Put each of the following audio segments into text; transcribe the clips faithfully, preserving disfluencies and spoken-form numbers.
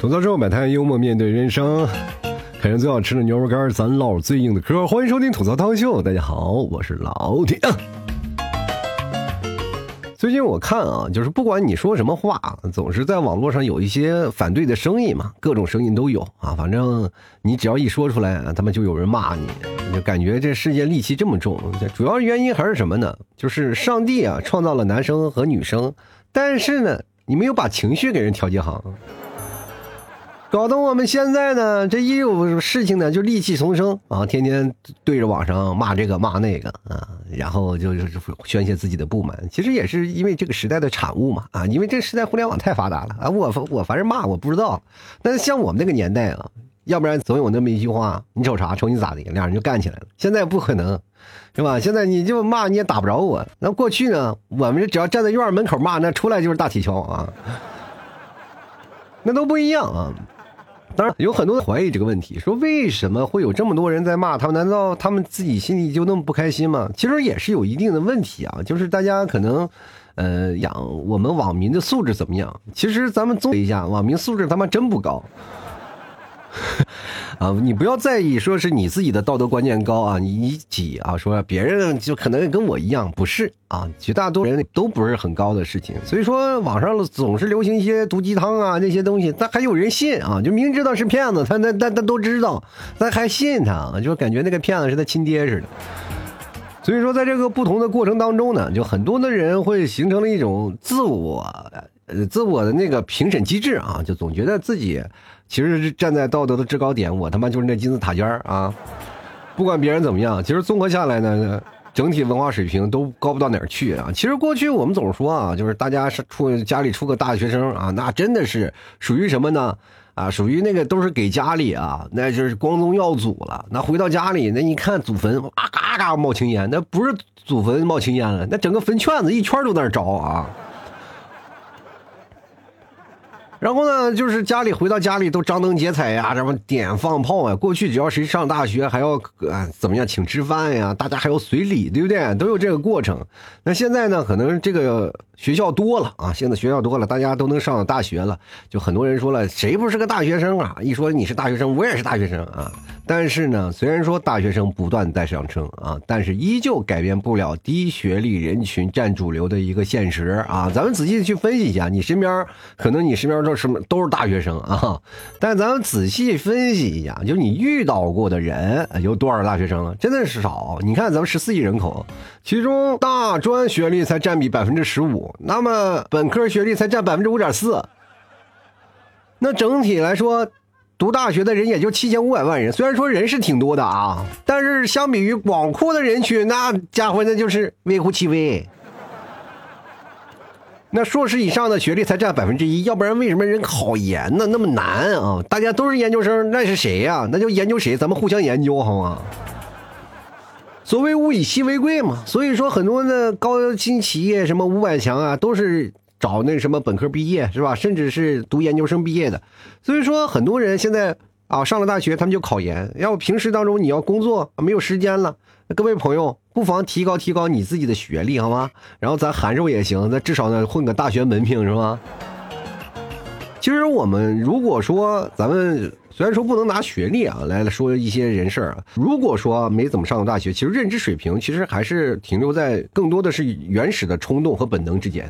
吐槽之后摆摊，幽默面对人生，啃着最好吃的牛肉干，咱唠最硬的嗑。欢迎收听吐槽汤秀，大家好，我是老铁。最近我看啊，就是不管你说什么话，总是在网络上有一些反对的声音嘛，各种声音都有啊。反正你只要一说出来，他们就有人骂你，就感觉这世界戾气这么重。主要原因还是什么呢？就是上帝啊创造了男生和女生，但是呢，你没有把情绪给人调节好。搞得我们现在呢，这一有事情呢就戾气丛生啊，天天对着网上骂这个骂那个啊，然后就宣泄自己的不满。其实也是因为这个时代的产物嘛啊，因为这个时代互联网太发达了啊，我我反正骂我不知道，但是像我们那个年代啊，要不然总有那么一句话，你瞅啥，瞅你咋的，两人就干起来了。现在不可能，是吧？现在你就骂你也打不着我。那过去呢，我们只要站在院门口骂，那出来就是大铁锹啊，那都不一样啊。当然有很多人怀疑这个问题，说为什么会有这么多人在骂他们？难道他们自己心里就那么不开心吗？其实也是有一定的问题啊，就是大家可能呃养我们网民的素质怎么样？其实咱们综合一下，网民素质他妈真不高。啊，你不要在意说是你自己的道德观念高啊，你一挤啊，说别人就可能跟我一样，不是啊，绝大多数人都不是很高的事情。所以说网上总是流行一些毒鸡汤啊那些东西，但还有人信啊，就明知道是骗子，他那他他都知道，但还信他，就感觉那个骗子是他亲爹似的。所以说在这个不同的过程当中呢，就很多的人会形成了一种自我呃自我的那个评审机制啊，就总觉得自己其实是站在道德的制高点，我他妈就是那金字塔尖啊！不管别人怎么样，其实综合下来呢，整体文化水平都高不到哪儿去啊。其实过去我们总说啊，就是大家是出家里出个大学生啊，那真的是属于什么呢？啊，属于那个都是给家里啊，那就是光宗耀祖了。那回到家里，那一看祖坟啊嘎嘎冒青烟，那不是祖坟冒青烟了，那整个坟圈子一圈都在那着啊。然后呢，就是家里回到家里都张灯结彩呀，什么点放炮呀。过去只要谁上大学，还要啊怎么样请吃饭呀，大家还要随礼，对不对？都有这个过程。那现在呢，可能这个学校多了啊，现在学校多了，大家都能上大学了。就很多人说了，谁不是个大学生啊？一说你是大学生，我也是大学生啊。但是呢，虽然说大学生不断在上升啊，但是依旧改变不了低学历人群占主流的一个现实啊。咱们仔细去分析一下，你身边可能你身边都是都是大学生啊，但咱们仔细分析一下，就是你遇到过的人有多少大学生了？真的是少。你看咱们十四亿人口，其中大专学历才占比百分之十五，那么本科学历才占百分之五点四。那整体来说，读大学的人也就七千五百万人，虽然说人是挺多的啊，但是相比于广阔的人群，那家伙那就是微乎其微。那硕士以上的学历才占百分之一，要不然为什么人考研呢？那么难啊！大家都是研究生，那是谁呀、啊？那就研究谁，咱们互相研究好吗？所谓物以稀为贵嘛，所以说很多的高新企业，什么五百强啊，都是找那什么本科毕业是吧？甚至是读研究生毕业的。所以说很多人现在啊上了大学，他们就考研。要平时当中你要工作没有时间了，各位朋友不妨提高提高你自己的学历好吗？然后咱函授也行，那至少呢混个大学文凭是吗？其实我们如果说咱们虽然说不能拿学历啊来说一些人事啊，如果说没怎么上过大学，其实认知水平其实还是停留在更多的是原始的冲动和本能之间。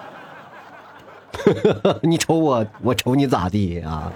你瞅我，我瞅你咋地啊？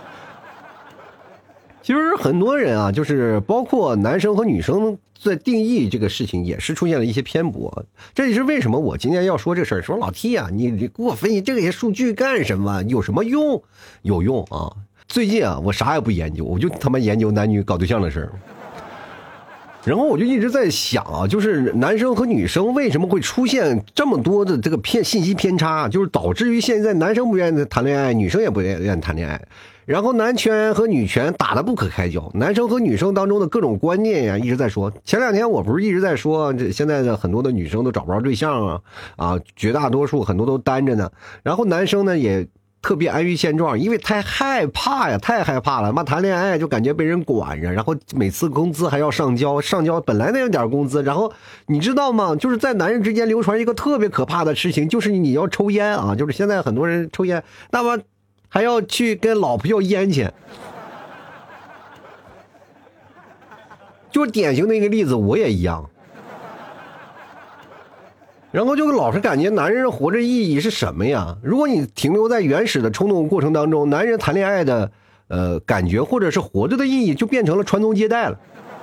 其实很多人啊，就是包括男生和女生在定义这个事情也是出现了一些偏颇。这也是为什么我今天要说这事儿。说老 T 啊，你你给我分析这些数据干什么？有什么用？有用啊！最近啊，我啥也不研究，我就他妈研究男女搞对象的事儿。然后我就一直在想啊，就是男生和女生为什么会出现这么多的这个偏信息偏差，就是导致于现在男生不愿意谈恋爱，女生也不愿意谈恋爱，然后男权和女权打得不可开交，男生和女生当中的各种观念呀、啊、一直在说。前两天我不是一直在说，这现在的很多的女生都找不着对象啊，啊，绝大多数很多都单着呢，然后男生呢也特别安于现状，因为太害怕呀，太害怕了。妈谈恋爱就感觉被人管着，然后每次工资还要上交，上交本来那样点工资，然后你知道吗？就是在男人之间流传一个特别可怕的事情，就是你要抽烟啊，就是现在很多人抽烟，那么还要去跟老婆要烟钱。就是典型的一个例子，我也一样。然后就老是感觉男人活着意义是什么呀？如果你停留在原始的冲动过程当中，男人谈恋爱的呃感觉或者是活着的意义就变成了传宗接代了。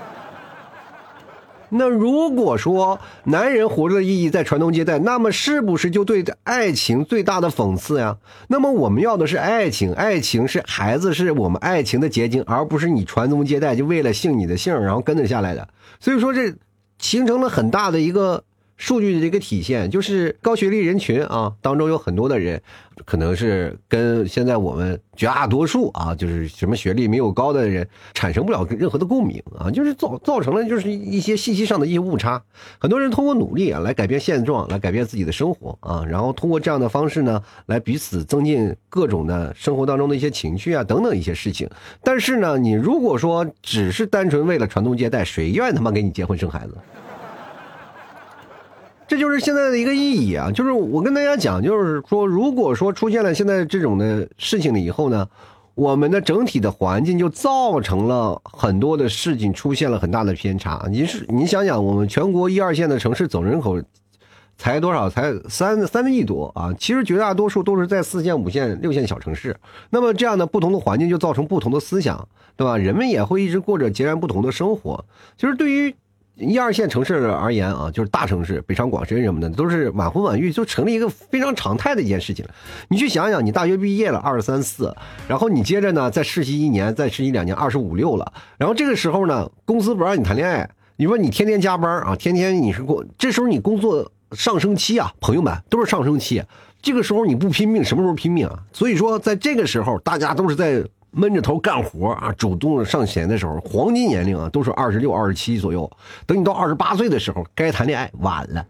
那如果说男人活着的意义在传宗接代，那么是不是就对爱情最大的讽刺呀？那么我们要的是爱情，爱情是孩子，是我们爱情的结晶，而不是你传宗接代就为了姓你的姓然后跟着下来的。所以说这形成了很大的一个数据的一个体现，就是高学历人群啊当中有很多的人可能是跟现在我们绝大多数啊就是什么学历没有高的人产生不了任何的共鸣啊，就是造造成了就是一些信息上的一些误差。很多人通过努力啊来改变现状，来改变自己的生活啊，然后通过这样的方式呢来彼此增进各种的生活当中的一些情绪啊等等一些事情。但是呢你如果说只是单纯为了传宗接代，谁愿意他妈给你结婚生孩子？这就是现在的一个意义啊，就是我跟大家讲，就是说如果说出现了现在这种的事情了以后呢，我们的整体的环境就造成了很多的事情出现了很大的偏差。你是你想想，我们全国一二线的城市总人口才多少？才三三亿多啊！其实绝大多数都是在四线、五线、六线小城市。那么这样的不同的环境就造成不同的思想，对吧？人们也会一直过着截然不同的生活。就是对于一二线城市而言啊，就是大城市北上广深什么的都是晚婚晚育，就成了一个非常常态的一件事情了。你去想想，你大学毕业了二十三四，然后你接着呢再实习一年，再实习两年，二十五六了，然后这个时候呢公司不让你谈恋爱，你说你天天加班啊，天天你是工，这时候你工作上升期啊，朋友们都是上升期，这个时候你不拼命什么时候拼命啊？所以说在这个时候大家都是在闷着头干活啊，主动上前的时候，黄金年龄啊都是二十六、二十七左右。等你到二十八岁的时候，该谈恋爱晚了，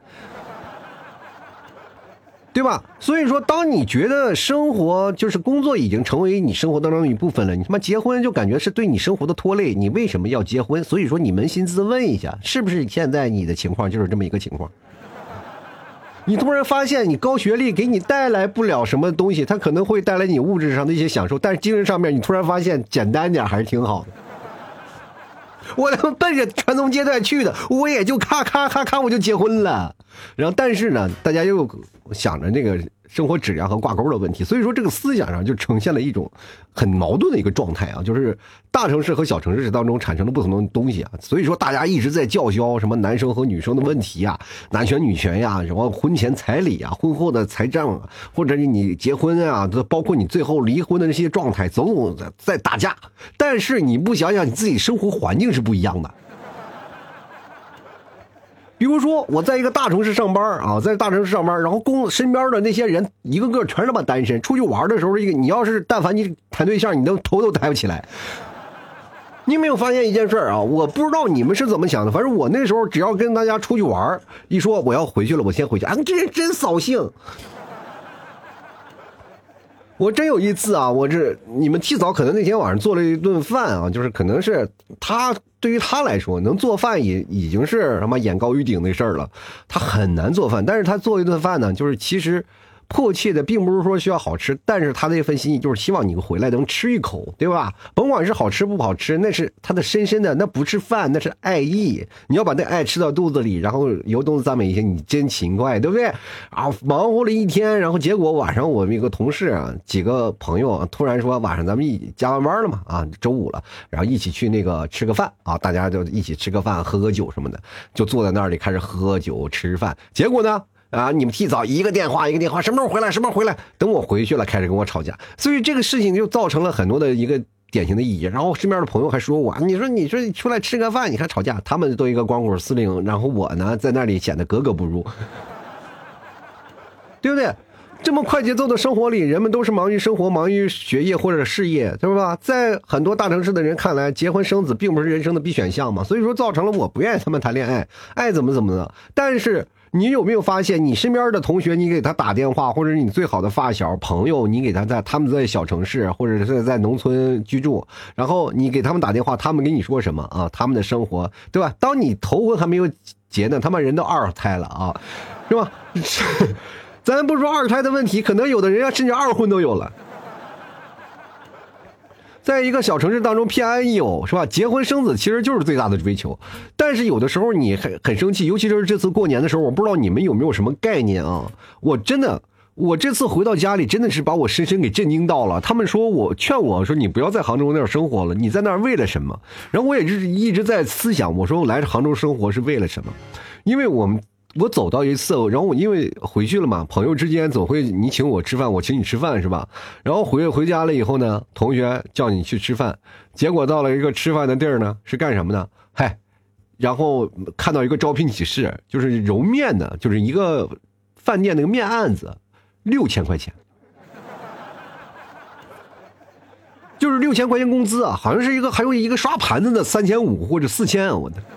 对吧？所以说，当你觉得生活就是工作已经成为你生活当中的一部分了，你他妈结婚就感觉是对你生活的拖累，你为什么要结婚？所以说，你扪心自问一下，是不是现在你的情况就是这么一个情况？你突然发现你高学历给你带来不了什么东西，它可能会带来你物质上的一些享受，但是精神上面你突然发现简单点还是挺好的。我他妈奔着传宗接代去的，我也就咔咔咔咔我就结婚了。然后但是呢大家又想着那个生活质量和挂钩的问题，所以说这个思想上就呈现了一种很矛盾的一个状态啊，就是大城市和小城市当中产生了不同的东西啊，所以说大家一直在叫嚣什么男生和女生的问题啊，男权女权呀，什么婚前彩礼啊，婚后的财政啊，或者你结婚啊，包括你最后离婚的那些状态，总总在打架。但是你不想想你自己生活环境是不一样的。比如说我在一个大城市上班啊，在大城市上班，然后公身边的那些人一个个全是他妈单身，出去玩的时候，一个你要是但凡你谈对象，你都头都抬不起来。你有没有发现一件事啊？我不知道你们是怎么想的，反正我那时候只要跟大家出去玩，一说我要回去了，我先回去，啊，这人真扫兴。我真有一次啊，我这你们替嫂可能那天晚上做了一顿饭啊，就是可能是他对于他来说能做饭也已经是他妈眼高于顶的事儿了，他很难做饭，但是他做一顿饭呢，就是其实迫切的并不是说需要好吃，但是他的一份心意就是希望你回来能吃一口，对吧？甭管是好吃不好吃，那是他的深深的，那不是饭，那是爱意。你要把那爱吃到肚子里，然后由衷的赞美一下你真勤快，对不对？啊，忙活了一天，然后结果晚上我们一个同事啊，几个朋友啊，突然说晚上咱们一加完班了嘛，啊，周五了，然后一起去那个吃个饭啊，大家就一起吃个饭，喝个酒什么的，就坐在那里开始喝酒吃饭。结果呢？啊！你们替早一个电话一个电话，什么时候回来？什么时候回来？等我回去了，开始跟我吵架，所以这个事情就造成了很多的一个典型的意义。然后身边的朋友还说我，你说你说你出来吃个饭，你看吵架，他们都一个光棍司令，然后我呢在那里显得格格不入，对不对？这么快节奏的生活里，人们都是忙于生活，忙于学业或者事业，对吧？在很多大城市的人看来，结婚生子并不是人生的必选项嘛，所以说造成了我不愿意他们谈恋爱，爱怎么怎么的。但是你有没有发现，你身边的同学，你给他打电话，或者你最好的发小朋友，你给他在他们在小城市或者是在农村居住，然后你给他们打电话，他们跟你说什么啊？他们的生活，对吧？当你头婚还没有结呢，他们人都二胎了啊，是吧？咱不说二胎的问题，可能有的人甚至二婚都有了。 在一个小城市当中偏安一隅是吧？结婚生子其实就是最大的追求。但是有的时候你很很生气，尤其是这次过年的时候，我不知道你们有没有什么概念啊？我真的，我这次回到家里真的是把我深深给震惊到了。他们说我劝我说你不要在杭州那儿生活了，你在那儿为了什么？然后我也是一直在思想，我说我来杭州生活是为了什么？因为我们。我走到一次，然后我因为回去了嘛，朋友之间总会你请我吃饭，我请你吃饭是吧？然后回回家了以后呢，同学叫你去吃饭，结果到了一个吃饭的地儿呢，是干什么呢？嗨，然后看到一个招聘启事，就是揉面的，就是一个饭店那个面案子，六千块钱，就是六千块钱工资啊，好像是一个还有一个刷盘子的三千五或者四千啊，我的。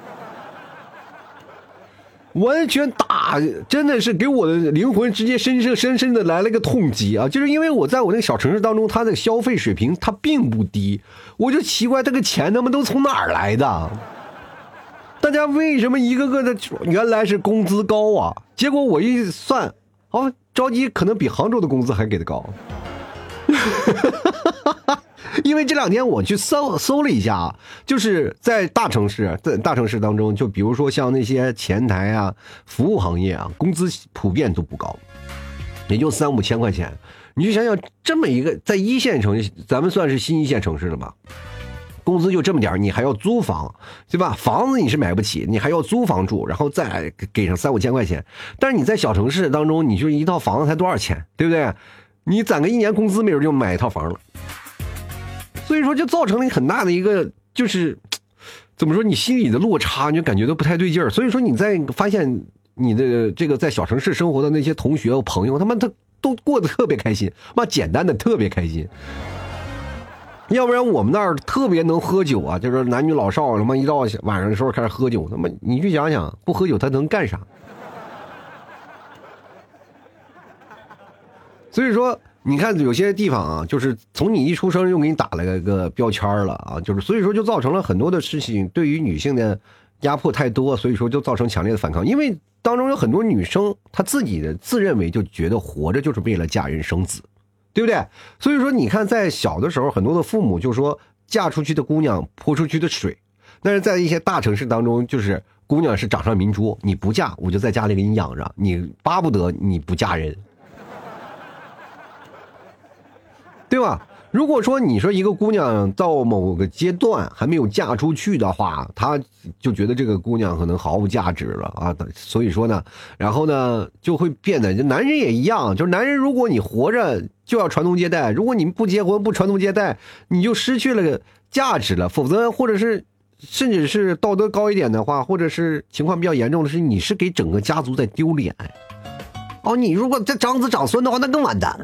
完全打，真的是给我的灵魂直接深深深深的来了个痛击啊！就是因为我在我那个小城市当中，它的消费水平它并不低，我就奇怪这个钱他们都从哪儿来的？大家为什么一个个的原来是工资高啊？结果我一算，哦，着急可能比杭州的工资还给的高。因为这两天我去搜搜了一下，就是在大城市，在大城市当中，就比如说像那些前台啊、服务行业啊，工资普遍都不高，也就三五千块钱。你就想想，这么一个在一线城市，咱们算是新一线城市了吧？工资就这么点，你还要租房，对吧？房子你是买不起，你还要租房住，然后再给上三五千块钱。但是你在小城市当中，你就一套房子才多少钱，对不对？你攒个一年工资，没准就买一套房了。所以说就造成了很大的一个就是怎么说，你心里的落差，你就感觉都不太对劲儿。所以说你在发现你的这个在小城市生活的那些同学朋友，他们他都过得特别开心，妈简单的特别开心。要不然我们那儿特别能喝酒啊，就是男女老少他妈一到晚上的时候开始喝酒，他妈你去想想，不喝酒他能干啥？所以说你看有些地方啊，就是从你一出生就给你打了个个标签了啊，就是所以说就造成了很多的事情对于女性的压迫太多，所以说就造成强烈的反抗。因为当中有很多女生她自己的自认为就觉得活着就是为了嫁人生子，对不对？所以说你看在小的时候很多的父母就说嫁出去的姑娘泼出去的水，但是在一些大城市当中就是姑娘是掌上明珠，你不嫁我就在家里给你养着，你巴不得你不嫁人，对吧？如果说你说一个姑娘到某个阶段还没有嫁出去的话，她就觉得这个姑娘可能毫无价值了啊。所以说呢，然后呢就会变得，男人也一样，就是男人如果你活着就要传宗接代，如果你不结婚不传宗接代，你就失去了价值了。否则或者是甚至是道德高一点的话，或者是情况比较严重的是，你是给整个家族在丢脸。哦，你如果这长子长孙的话，那更完蛋了。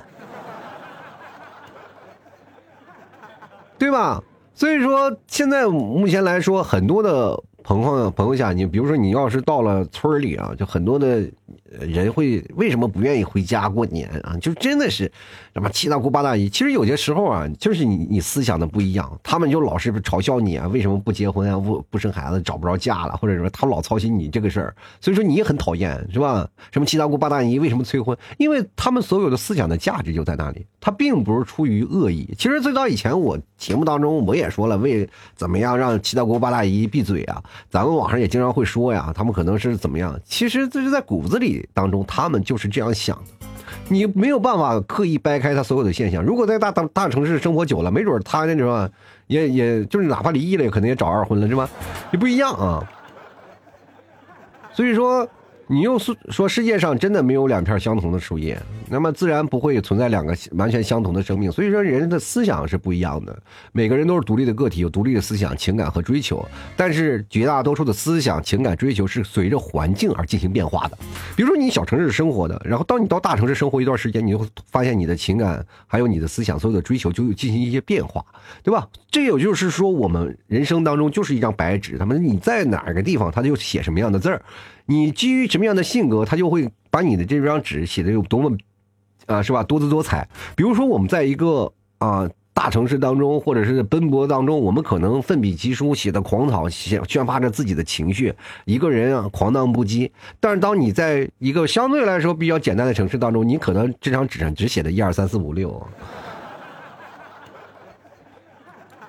对吧？所以说现在目前来说，很多的朋友朋友下，你比如说你要是到了村里啊，就很多的人会为什么不愿意回家过年啊？就真的是什么七大姑八大姨。其实有些时候啊，就是你你思想的不一样，他们就老是嘲笑你啊，为什么不结婚啊，不不生孩子，找不着嫁了，或者说他老操心你这个事儿，所以说你也很讨厌，是吧？什么七大姑八大姨为什么催婚？因为他们所有的思想的价值就在那里，他并不是出于恶意。其实最早以前我节目当中我也说了，为怎么样让七大姑八大姨闭嘴啊？咱们网上也经常会说呀，他们可能是怎么样？其实这是在骨子里当中，他们就是这样想的。你没有办法刻意掰开他所有的现象。如果在大大大城市生活久了，没准他那种也也就是哪怕离异了，可能也找二婚了，是吧？也不一样啊。所以说。你又说世界上真的没有两片相同的树叶，那么自然不会存在两个完全相同的生命。所以说人的思想是不一样的，每个人都是独立的个体，有独立的思想情感和追求，但是绝大多数的思想情感追求是随着环境而进行变化的。比如说你小城市生活的，然后当你到大城市生活一段时间，你就会发现你的情感还有你的思想所有的追求就进行一些变化，对吧？这也就是说我们人生当中就是一张白纸，他们你在哪个地方他就写什么样的字儿，你基于什么样的性格，他就会把你的这张纸写的有多么啊、呃，是吧？多姿多彩。比如说我们在一个啊、呃、大城市当中，或者是奔波当中，我们可能奋笔疾书，写的狂草，写宣发着自己的情绪，一个人啊狂荡不羁。但是当你在一个相对来说比较简单的城市当中，你可能这张纸上只写的一二三四五六。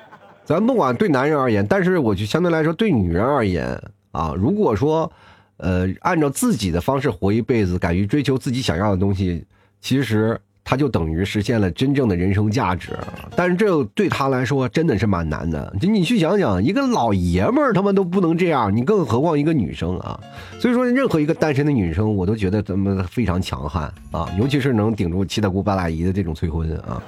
咱不管对男人而言，但是我就相对来说对女人而言啊，如果说呃按照自己的方式活一辈子，敢于追求自己想要的东西，其实他就等于实现了真正的人生价值。但是这对他来说真的是蛮难的，就你去想想，一个老爷们儿他们都不能这样，你更何况一个女生啊。所以说任何一个单身的女生我都觉得他们非常强悍啊，尤其是能顶住七大姑八大姨的这种催婚啊。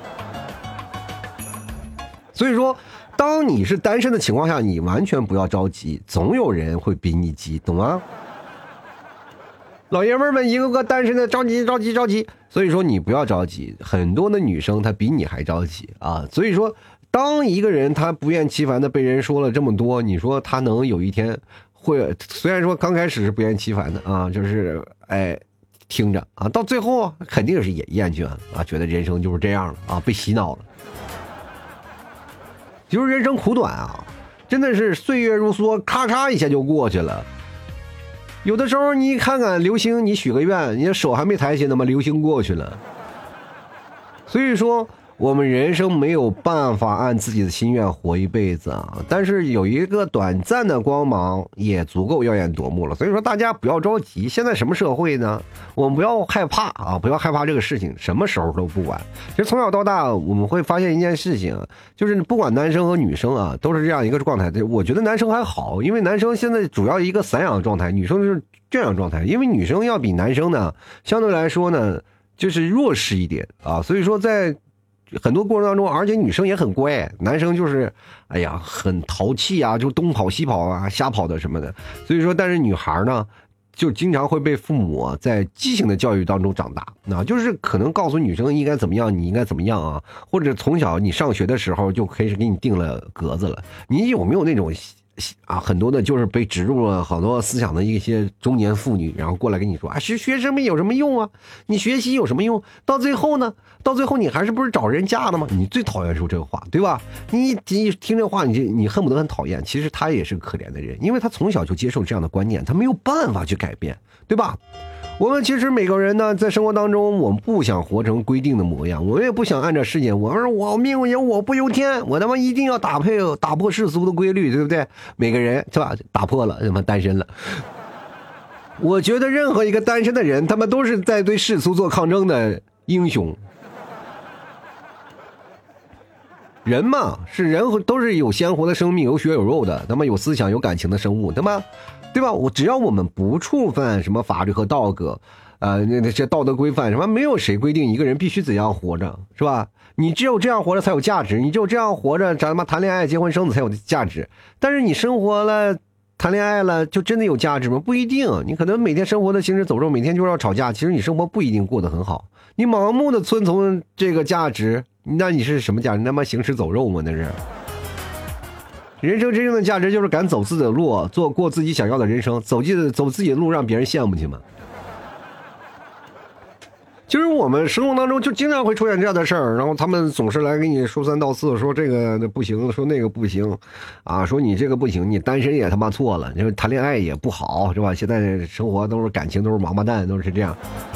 所以说当你是单身的情况下，你完全不要着急，总有人会比你急，懂吗？老爷们们一个个单身的着急着急着急，所以说你不要着急，很多的女生她比你还着急啊。所以说当一个人他不厌其烦的被人说了这么多，你说他能有一天会，虽然说刚开始是不厌其烦的啊，就是哎听着啊，到最后肯定是也厌倦了啊，觉得人生就是这样了啊，被洗脑了。就是人生苦短啊，真的是岁月如梭，咔嚓一下就过去了。有的时候你看看流星，你许个愿，你的手还没抬起呢嘛，流星过去了。所以说我们人生没有办法按自己的心愿活一辈子啊，但是有一个短暂的光芒也足够耀眼夺目了。所以说大家不要着急，现在什么社会呢？我们不要害怕啊，不要害怕这个事情，什么时候都不晚。其实从小到大我们会发现一件事情，就是不管男生和女生啊，都是这样一个状态。我觉得男生还好，因为男生现在主要一个散养状态，女生是圈养状态，因为女生要比男生呢相对来说呢就是弱势一点啊，所以说在很多过程当中，而且女生也很乖，男生就是哎呀很淘气啊，就东跑西跑啊，瞎跑的什么的。所以说但是女孩呢就经常会被父母在畸形的教育当中长大，那就是可能告诉女生应该怎么样，你应该怎么样啊，或者从小你上学的时候就开始给你定了格子了。你有没有那种啊，很多的就是被植入了好多思想的一些中年妇女，然后过来跟你说啊，学学什么有什么用啊？你学习有什么用？到最后呢，到最后你还是不是找人嫁了吗？你最讨厌说这个话，对吧？你一听这话，你就你恨不得很讨厌。其实他也是可怜的人，因为他从小就接受这样的观念，他没有办法去改变，对吧？我们其实每个人呢，在生活当中，我们不想活成规定的模样，我们也不想按照世界，我说我命由我不由天，我他妈一定要打破打破世俗的规律，对不对？每个人是吧？打破了，他妈单身了。我觉得任何一个单身的人，他们都是在对世俗做抗争的英雄。人嘛，是人都是有鲜活的生命，有血有肉的，他妈有思想有感情的生物，他妈。对吧？我只要我们不触犯什么法律和道德，呃，那那些道德规范什么，没有谁规定一个人必须怎样活着，是吧？你只有这样活着才有价值，你只有这样活着，咱们谈恋爱、结婚、生子才有价值。但是你生活了、谈恋爱了，就真的有价值吗？不一定。你可能每天生活的行尸走肉，每天就要吵架，其实你生活不一定过得很好。你盲目的遵从这个价值，那你是什么价值？那么行尸走肉吗？那是。人生真正的价值就是敢走自己的路，做过自己想要的人生，走自走自己的路，让别人羡慕去嘛。就是我们生活当中就经常会出现这样的事儿，然后他们总是来给你说三道四，说这个不行，说那个不行，啊，说你这个不行，你单身也他妈错了，就是谈恋爱也不好，是吧？现在生活都是感情都是王八蛋，都是这样。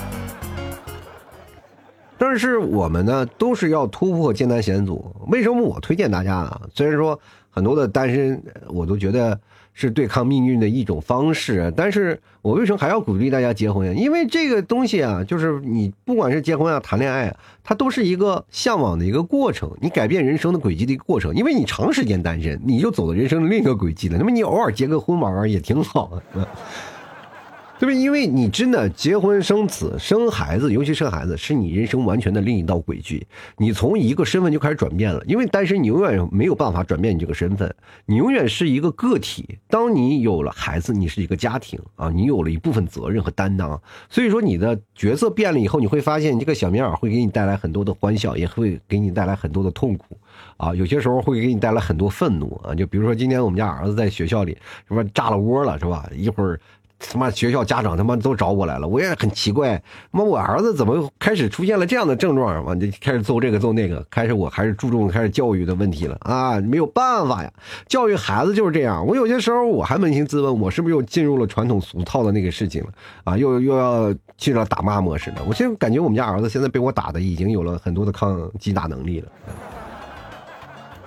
但是我们呢，都是要突破艰难险阻。为什么我推荐大家啊？虽然说很多的单身，我都觉得是对抗命运的一种方式，但是我为什么还要鼓励大家结婚？因为这个东西啊，就是你不管是结婚啊、谈恋爱啊，它都是一个向往的一个过程，你改变人生的轨迹的一个过程。因为你长时间单身，你就走了人生的另一个轨迹了。那么你偶尔结个婚玩玩也挺好的。对不对？因为你真的结婚生子生孩子，尤其生孩子是你人生完全的另一道轨迹，你从一个身份就开始转变了。因为单身你永远没有办法转变你这个身份，你永远是一个个体。当你有了孩子，你是一个家庭啊，你有了一部分责任和担当，所以说你的角色变了以后，你会发现这个小棉袄会给你带来很多的欢笑，也会给你带来很多的痛苦啊，有些时候会给你带来很多愤怒啊。就比如说今天我们家儿子在学校里什么炸了窝了，是吧？一会儿他妈学校家长他妈都找我来了，我也很奇怪，他妈我儿子怎么开始出现了这样的症状，完就开始揍这个揍那个，开始我还是注重开始教育的问题了啊，没有办法呀，教育孩子就是这样。我有些时候我还扪心自问，我是不是又进入了传统俗套的那个事情了啊？又又要进了打骂模式了。我现在感觉我们家儿子现在被我打的已经有了很多的抗击打能力了。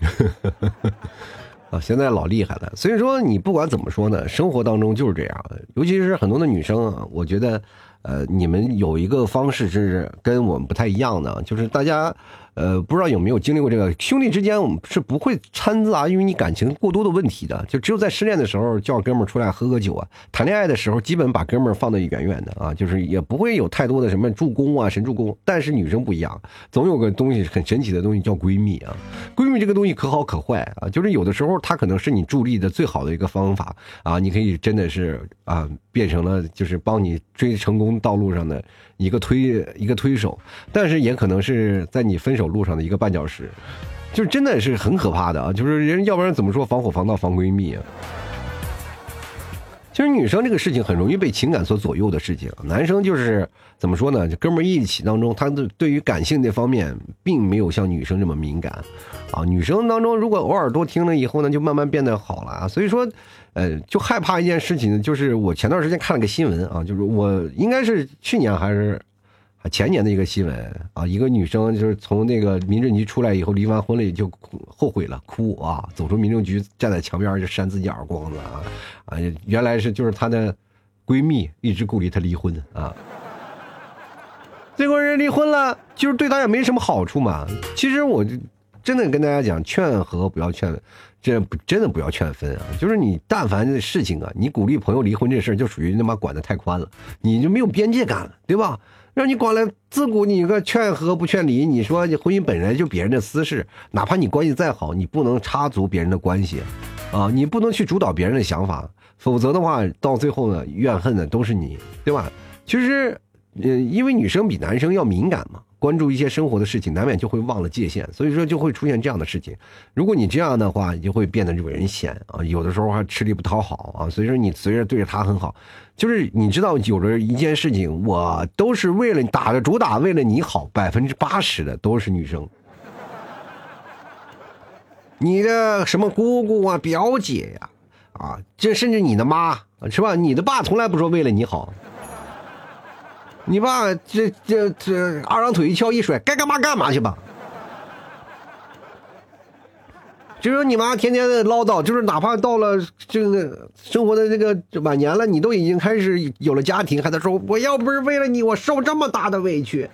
啊，现在老厉害了。所以说你不管怎么说呢，生活当中就是这样，尤其是很多的女生啊，我觉得呃，你们有一个方式是跟我们不太一样的，就是大家呃，不知道有没有经历过这个，兄弟之间我们是不会掺杂于你感情过多的问题的，就只有在失恋的时候叫哥们儿出来喝喝酒啊，谈恋爱的时候基本把哥们儿放得远远的啊，就是也不会有太多的什么助攻啊、神助攻。但是女生不一样，总有个东西很神奇的东西叫闺蜜啊，闺蜜这个东西可好可坏啊，就是有的时候它可能是你助力的最好的一个方法啊，你可以真的是啊变成了就是帮你追成功道路上的一个推一个推手，但是也可能是在你分手路上的一个绊脚石，就是真的是很可怕的啊！就是人要不然怎么说防火防盗防闺蜜啊？其实女生这个事情很容易被情感所左右的事情，男生就是怎么说呢？就哥们儿一起当中，他的对于感性这方面并没有像女生这么敏感啊。女生当中如果偶尔多听了以后呢，就慢慢变得好了啊。所以说，呃，就害怕一件事情，就是我前段时间看了个新闻啊，就是我应该是去年还是前年的一个新闻啊，一个女生就是从那个民政局出来以后，离完婚了也就后悔了，哭啊，走出民政局，站在墙边就扇自己耳光子啊啊！原来是就是她的闺蜜一直鼓励她离婚啊，结果人离婚了，就是对她也没什么好处嘛。其实我真的跟大家讲，劝和不要劝，这真的不要劝分啊！就是你但凡的事情啊，你鼓励朋友离婚这事儿，就属于他妈管得太宽了，你就没有边界感了，对吧？让你管了，自古你个劝和不劝离，你说婚姻本来就别人的私事，哪怕你关系再好，你不能插足别人的关系啊，你不能去主导别人的想法，否则的话到最后呢，怨恨的都是你，对吧？其实呃，因为女生比男生要敏感嘛，关注一些生活的事情，难免就会忘了界限，所以说就会出现这样的事情。如果你这样的话，你就会变得惹人嫌啊，有的时候还吃力不讨好啊。所以说你随着对着他很好，就是你知道有了一件事情，我都是为了打着主打为了你好，百分之八十的都是女生。你的什么姑姑啊、表姐呀、啊，啊，这甚至你的妈是吧？你的爸从来不说为了你好。你爸这这这二郎腿一翘一甩，该干嘛干嘛去吧。就是你妈天天的唠叨，就是哪怕到了这个生活的这个晚年了，你都已经开始有了家庭，还在说我要不是为了你，我受这么大的委屈，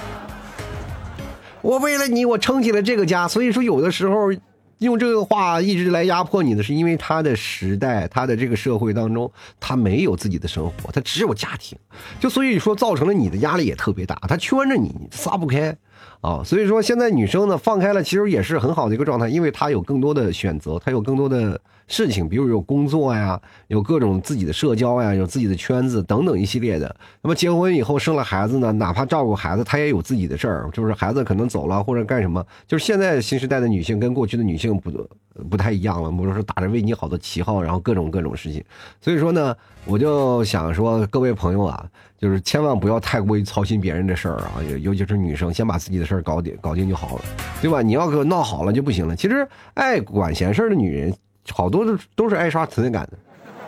我为了你，我撑起了这个家。所以说有的时候用这个话一直来压迫你的，是因为他的时代，他的这个社会当中，他没有自己的生活，他只有家庭，就所以说造成了你的压力也特别大，他圈着你撒不开啊。所以说现在女生呢放开了，其实也是很好的一个状态，因为她有更多的选择，她有更多的事情，比如有工作呀，有各种自己的社交呀，有自己的圈子等等一系列的。那么结婚以后生了孩子呢，哪怕照顾孩子，她也有自己的事儿，就是孩子可能走了或者干什么，就是现在新时代的女性跟过去的女性不不太一样了，我说打着为你好的旗号，然后各种各种事情。所以说呢，我就想说各位朋友啊，就是千万不要太过于操心别人的事儿啊，尤其是女生，先把自己的事儿搞定搞定就好了，对吧？你要可闹好了就不行了。其实爱管闲事的女人好多都都是爱刷存在感的，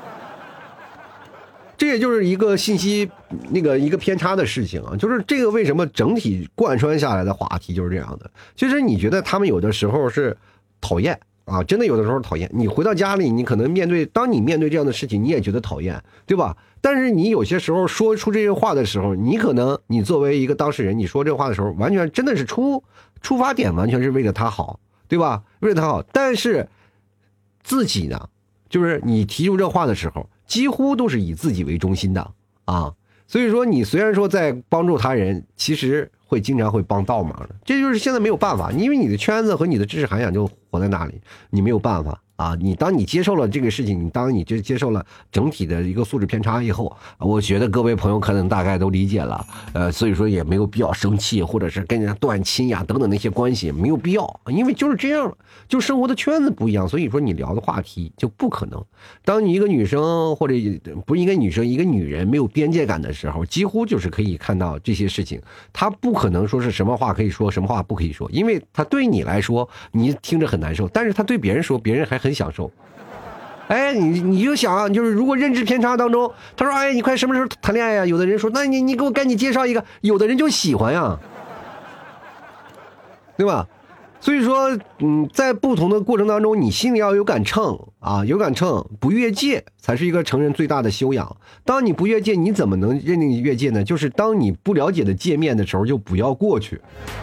这也就是一个信息那个一个偏差的事情啊，就是这个为什么整体贯穿下来的话题就是这样的。其实你觉得他们有的时候是讨厌啊，真的有的时候讨厌。你回到家里，你可能面对，当你面对这样的事情，你也觉得讨厌，对吧？但是你有些时候说出这些话的时候，你可能你作为一个当事人，你说这话的时候，完全真的是出出发点完全是为了他好，对吧？为了他好，但是自己呢，就是你提出这话的时候，几乎都是以自己为中心的啊。所以说，你虽然说在帮助他人，其实会经常会帮倒忙的，这就是现在没有办法，因为你的圈子和你的知识涵养就活在那里，你没有办法啊。你当你接受了这个事情，你当你就接受了整体的一个素质偏差以后，我觉得各位朋友可能大概都理解了，呃，所以说也没有必要生气，或者是跟人家断亲呀等等那些关系没有必要，因为就是这样，就生活的圈子不一样，所以说你聊的话题就不可能。当你一个女生或者不是一个女生，一个女人没有边界感的时候，几乎就是可以看到这些事情，她不可能说是什么话可以说，什么话不可以说，因为她对你来说你听着很难受，但是她对别人说，别人还很享受。哎，你你就想，就是如果认知偏差当中，他说，哎，你快什么时候谈恋爱呀？有的人说，那你你给我赶紧介绍一个，有的人就喜欢呀，对吧？ 所以说，嗯，在不同的过程当中，你心里要有杆秤啊，有杆秤，不越界才是一个成人最大的修养。当你不越界，你怎么能认定你越界呢？就是当你不了解的界面的时候，就不要过去。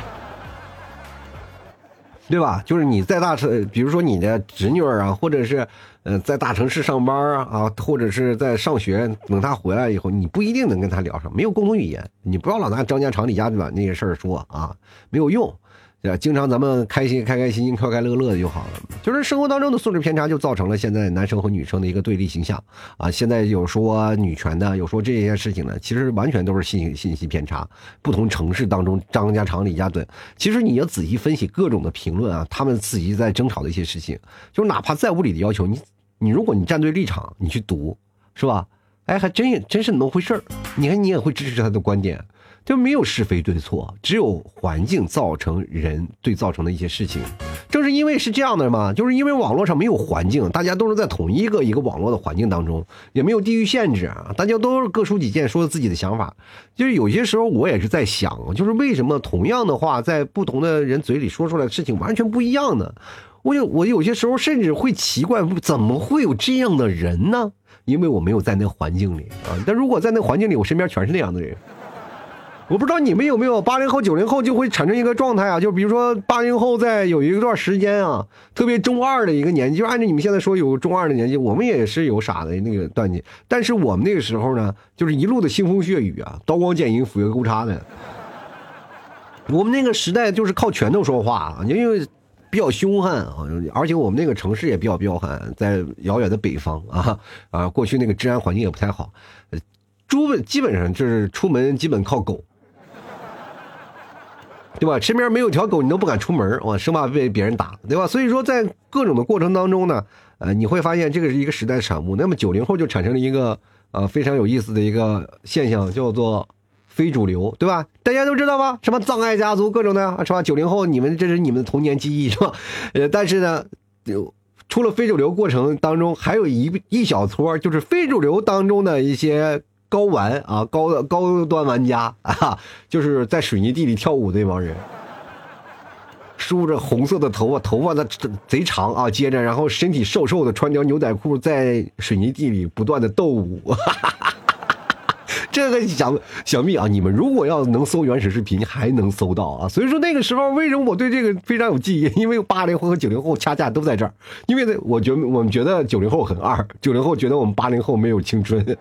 对吧？就是你在大城，比如说你的侄女儿啊，或者是呃在大城市上班啊，或者是在上学，等她回来以后，你不一定能跟她聊上，没有共同语言，你不要老拿张家长李家短那些事儿说啊，没有用。对吧？经常咱们开心开开心心快快乐乐的就好了。就是生活当中的素质偏差，就造成了现在男生和女生的一个对立形象啊。现在有说女权的，有说这些事情的，其实完全都是信信息偏差。不同城市当中张家长李家短，其实你要仔细分析各种的评论啊，他们自己在争吵的一些事情，就是哪怕再无理的要求，你你如果你站对立场，你去读，是吧？哎，还真也真是那么回事儿。你看你也会支持他的观点。就没有是非对错，只有环境造成人对造成的一些事情。正是因为是这样的嘛，就是因为网络上没有环境，大家都是在同一个一个网络的环境当中，也没有地域限制啊，大家都是各抒己见，说自己的想法。就是有些时候我也是在想，就是为什么同样的话在不同的人嘴里说出来的事情完全不一样呢？我有我有些时候甚至会奇怪，怎么会有这样的人呢？因为我没有在那环境里啊。但如果在那环境里，我身边全是那样的人。我不知道你们有没有八零后九零后就会产生一个状态啊，就比如说八零后在有一段时间啊，特别中二的一个年纪，就按照你们现在说有中二的年纪，我们也是有傻的那个段纪，但是我们那个时候呢，就是一路的腥风血雨啊，刀光剑影斧钺钩叉的。我们那个时代就是靠拳头说话啊，因为比较凶悍啊，而且我们那个城市也比较彪悍，在遥远的北方啊啊，过去那个治安环境也不太好，猪基本上就是出门基本靠狗。对吧？身边没有条狗，你都不敢出门，我生怕被别人打，对吧？所以说，在各种的过程当中呢，呃，你会发现这个是一个时代产物。那么九零后就产生了一个呃非常有意思的一个现象，叫做非主流，对吧？大家都知道吧？什么葬爱家族各种的，是吧？九零后你们这是你们的童年记忆，是吧？呃，但是呢，除了非主流过程当中，还有一一小撮就是非主流当中的一些。高玩啊，高高端玩家啊，就是在水泥地里跳舞这帮人，梳着红色的头发，头发的贼长啊，接着然后身体瘦瘦的，穿条牛仔裤，在水泥地里不断的斗舞。这个想想必啊，你们如果要能搜原始视频，还能搜到啊。所以说那个时候，为什么我对这个非常有记忆？因为八零后和九零后掐架都在这儿。因为我觉得我们觉得九零后很二，九零后觉得我们八零后没有青春。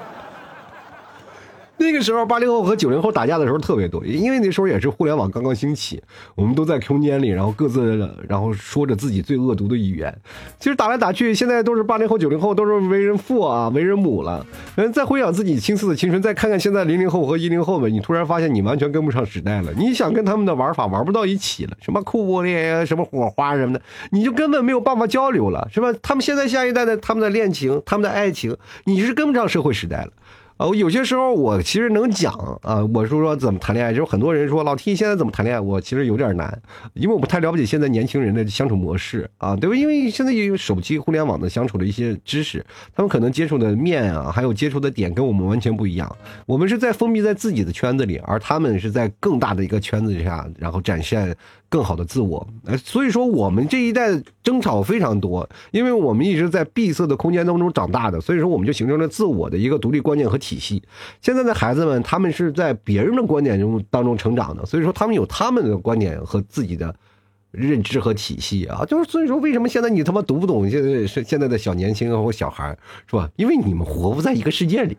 那个时候八零后和九零后打架的时候特别多，因为那时候也是互联网刚刚兴起，我们都在空间里，然后各自然后说着自己最恶毒的语言。其实打来打去，现在都是八零后九零后都是为人父啊，为人母了。嗯，再回想自己青涩的青春，再看看现在零零后和一零后们，你突然发现你完全跟不上时代了。你想跟他们的玩法玩不到一起了，什么酷玻璃什么火花什么的，你就根本没有办法交流了，是吧？他们现在下一代的他们的恋情，他们的爱情，你是跟不上社会时代了。啊，有些时候我其实能讲啊，我说说怎么谈恋爱，就是很多人说老 T 现在怎么谈恋爱，我其实有点难，因为我不太了解现在年轻人的相处模式啊，对吧？因为现在有手机、互联网的相处的一些知识，他们可能接触的面啊，还有接触的点跟我们完全不一样。我们是在封闭在自己的圈子里，而他们是在更大的一个圈子下，然后展现更好的自我。所以说我们这一代争吵非常多，因为我们一直在闭塞的空间当中长大的，所以说我们就形成了自我的一个独立观念和体系。现在的孩子们，他们是在别人的观点中当中成长的，所以说他们有他们的观点和自己的认知和体系啊，就是所以说为什么现在你他妈读不懂现在是现在的小年轻和小孩，是吧？因为你们活不在一个世界里。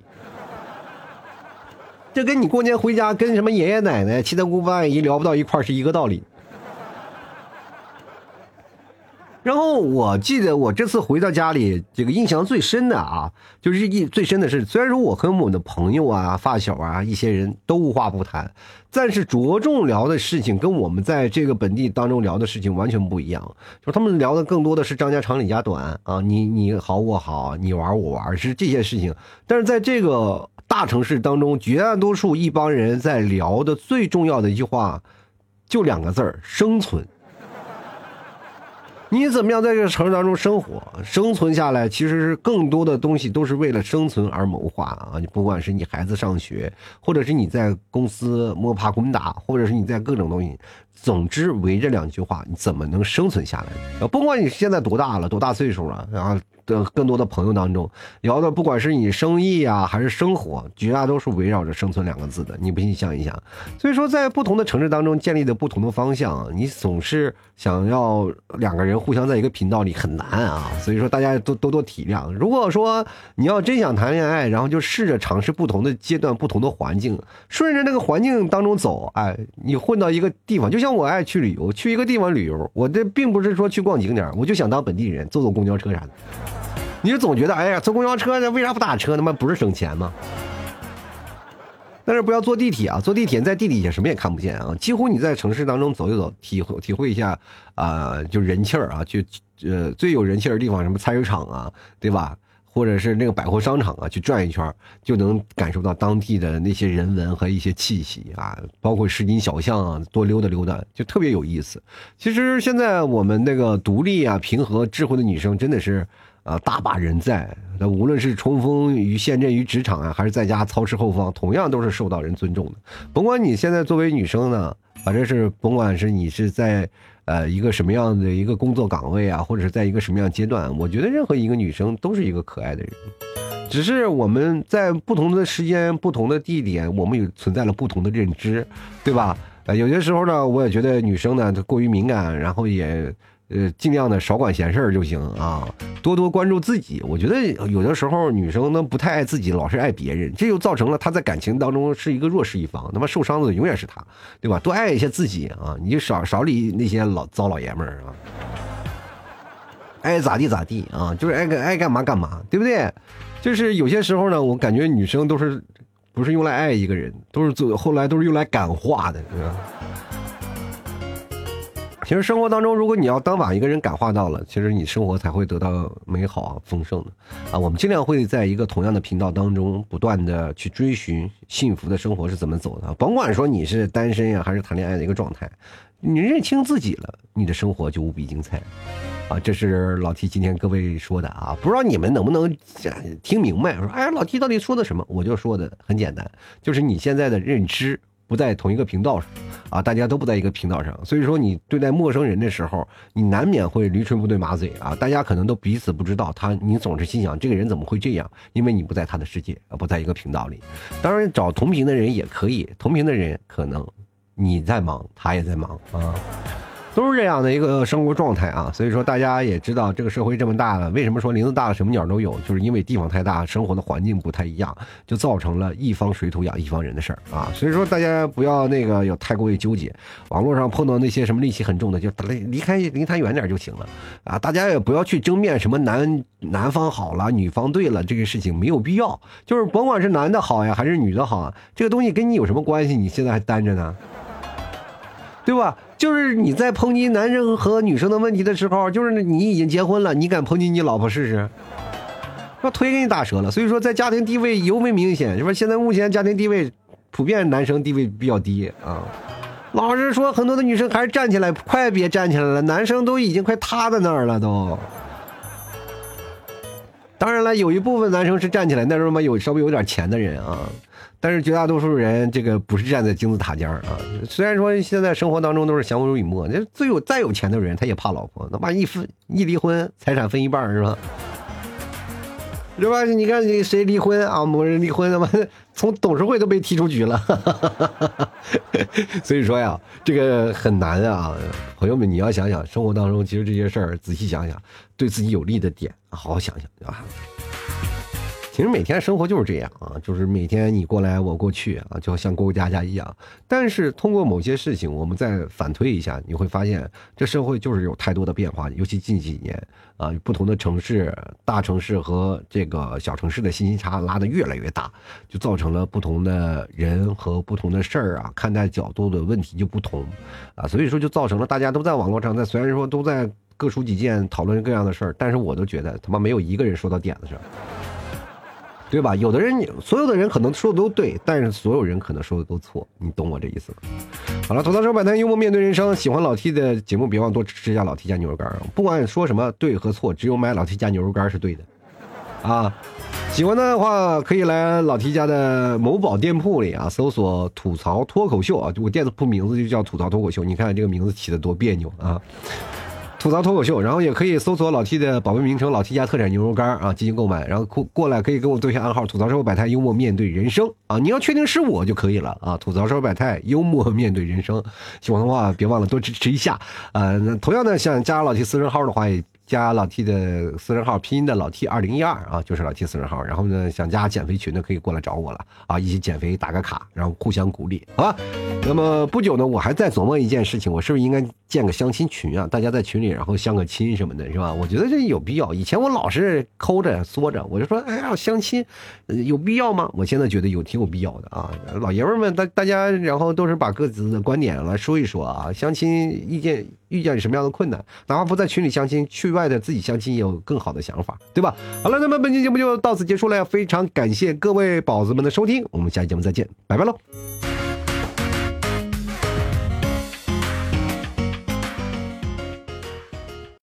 这跟你过年回家跟什么爷爷奶奶、七大姑八大姨聊不到一块是一个道理。然后我记得我这次回到家里，这个印象最深的啊，就是一最深的是，虽然说我和我的朋友啊、发小啊一些人都无话不谈，但是着重聊的事情跟我们在这个本地当中聊的事情完全不一样。就他们聊的更多的是张家长李家短啊，你你好我好，你玩我玩，是这些事情。但是在这个大城市当中，绝大多数一帮人在聊的最重要的一句话，就两个字儿：生存。你怎么样在这个城市当中生活生存下来，其实是更多的东西都是为了生存而谋划啊！你不管是你孩子上学，或者是你在公司摸爬滚打，或者是你在各种东西， 总之围着两句话，你怎么能生存下来？不管你现在多大了，多大岁数了，然后的更多的朋友当中聊的，不管是你生意啊还是生活，绝大多数围绕着生存两个字的。你不信想一想，所以说在不同的城市当中建立的不同的方向，你总是想要两个人互相在一个频道里很难啊。所以说大家都多多体谅。如果说你要真想谈恋爱，然后就试着尝试不同的阶段、不同的环境，顺着那个环境当中走，哎，你混到一个地方，就像我爱去旅游，去一个地方旅游，我这并不是说去逛景点，我就想当本地人，坐坐公交车啥的。你就总觉得，哎呀，坐公交车为啥不打车？他妈不是省钱吗？但是不要坐地铁啊！坐地铁在地底下什么也看不见啊！几乎你在城市当中走一走，体会体会一下啊、呃，就人气儿啊，就呃最有人气儿的地方，什么菜市场啊，对吧？或者是那个百货商场啊，去转一圈，就能感受到当地的那些人文和一些气息啊，包括市井小巷啊，多溜达溜达，就特别有意思。其实现在我们那个独立啊、平和、智慧的女生真的是。啊，大把人在，那无论是冲锋于陷阵于职场啊，还是在家操持后方，同样都是受到人尊重的。甭管你现在作为女生呢，反正是甭管是你是在呃一个什么样的一个工作岗位啊，或者是在一个什么样的阶段，我觉得任何一个女生都是一个可爱的人，只是我们在不同的时间、不同的地点，我们有存在了不同的认知，对吧？呃，有些时候呢，我也觉得女生呢过于敏感，然后也。呃，尽量的少管闲事儿就行啊，多多关注自己。我觉得有的时候女生呢不太爱自己，老是爱别人，这就造成了她在感情当中是一个弱势一方，那么受伤的永远是她，对吧？多爱一下自己啊，你就少少理那些老糟老爷们儿啊，爱咋地咋地啊，就是爱爱干嘛干嘛，对不对？就是有些时候呢，我感觉女生都是不是用来爱一个人，都是做后来都是用来感化的，对吧？其实生活当中，如果你要当把一个人感化到了，其实你生活才会得到美好啊、丰盛的啊。我们尽量会在一个同样的频道当中，不断的去追寻幸福的生活是怎么走的。甭管说你是单身呀、啊，还是谈恋爱的一个状态，你认清自己了，你的生活就无比精彩啊。这是老 T 今天各位说的啊，不知道你们能不能听明白？说哎，老 T 到底说的什么？我就说的很简单，就是你现在的认知。不在同一个频道上啊，大家都不在一个频道上，所以说你对待陌生人的时候，你难免会驴唇不对马嘴啊，大家可能都彼此不知道他，你总是心想这个人怎么会这样，因为你不在他的世界啊，不在一个频道里。当然找同频的人也可以，同频的人可能你在忙，他也在忙啊。都是这样的一个生活状态啊，所以说大家也知道这个社会这么大了，为什么说林子大了什么鸟都有，就是因为地方太大，生活的环境不太一样，就造成了一方水土养一方人的事儿啊。所以说大家不要那个有太过于纠结，网络上碰到那些什么戾气很重的，就离开离他远点就行了啊。大家也不要去争辩什么男男方好了，女方对了，这个事情没有必要，就是甭管是男的好呀还是女的好啊，这个东西跟你有什么关系？你现在还单着呢，对吧？就是你在抨击男生和女生的问题的时候，就是你已经结婚了，你敢抨击你老婆试试？要腿给你打折了。所以说在家庭地位尤为明显，是吧？现在目前家庭地位普遍男生地位比较低啊。老实说，很多的女生还是站起来，快别站起来了，男生都已经快塌在那儿了都。当然了，有一部分男生是站起来，那时候嘛有稍微有点钱的人啊。但是绝大多数人这个不是站在金字塔尖啊。虽然说现在生活当中都是相濡以沫，那最有再有钱的人他也怕老婆，那万一分一离婚财产分一半是吧？是吧？你看你谁离婚啊？某人离婚，他妈从董事会都被踢出局了。所以说呀，这个很难啊，朋友们，你要想想生活当中，其实这些事儿仔细想想，对自己有利的点，好好想想啊。其实每天生活就是这样啊，就是每天你过来我过去啊，就像过过家家一样。但是通过某些事情，我们再反推一下，你会发现这社会就是有太多的变化，尤其近几年啊，不同的城市、大城市和这个小城市的信息差拉得越来越大，就造成了不同的人和不同的事儿啊，看待角度的问题就不同啊，所以说就造成了大家都在网络上，在虽然说都在各抒己见，讨论各样的事儿，但是我都觉得他妈没有一个人说到点子上。对吧？有的人，所有的人可能说的都对，但是所有人可能说的都错，你懂我这意思吗？好了，吐槽手摆摊，幽默面对人生。喜欢老 T 的节目，别忘多支持一下老 T 家牛肉干。不管说什么对和错，只有买老 T 家牛肉干是对的，啊。 喜欢的话可以来老 T 家的某宝店铺里啊，搜索吐槽脱口秀啊，我店铺名字就叫吐槽脱口秀，你看这个名字起的多别扭啊，吐槽脱口秀。然后也可以搜索老 T 的宝贝名称老 T 家特产牛肉干啊进行购买，然后过过来可以跟我对下暗号，吐槽社会百态，幽默面对人生啊，你要确定是我就可以了啊，吐槽社会百态，幽默面对人生。喜欢的话别忘了多支持一下。呃那同样的想加老 T 私人号的话，也加老 T 的私人号，拼音的老 T 二零一二啊，就是老 T 私人号。然后呢，想加减肥群的可以过来找我了啊，一起减肥打个卡，然后互相鼓励，好吧？那么不久呢，我还在琢磨一件事情，我是不是应该建个相亲群啊？大家在群里然后相个亲什么的，是吧？我觉得这有必要。以前我老是抠着缩着，我就说，哎呀，相亲、呃、有必要吗？我现在觉得有挺有必要的啊。老爷们们，大大家然后都是把各自的观点来说一说啊，相亲意见遇见什么样的困难，哪怕不在群里相亲，去外的自己相亲也有更好的想法，对吧？好了，那么本期节目就到此结束了，非常感谢各位宝子们的收听，我们下期节目再见，拜拜喽。